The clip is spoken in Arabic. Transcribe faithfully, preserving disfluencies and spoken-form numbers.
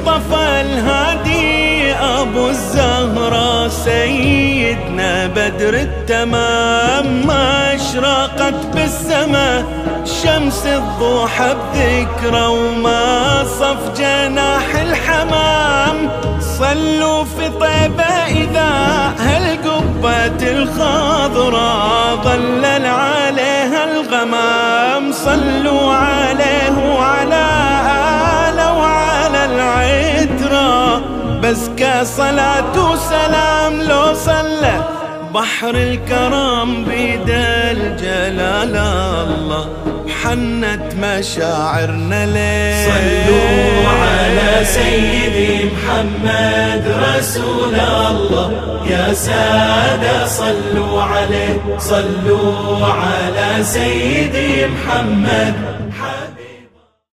المصطفى الهادي أبو الزهرة سيدنا بدر التمام، ما أشرقت بالسماء شمس الضحى بذكره وما صف جناح الحمام. صلوا في طيبة إذا هالقبة الخضراء ظلل عليها الغمام. صلوا عليه وعلى آله وعلى العترة بزكى صلاة وسلام. لو صلى بحر الكرم بيد الجلال الله حنت مشاعرنا ليه. صلوا على سيدي محمد رسول الله يا سادة صلوا عليه. صلوا على سيدي محمد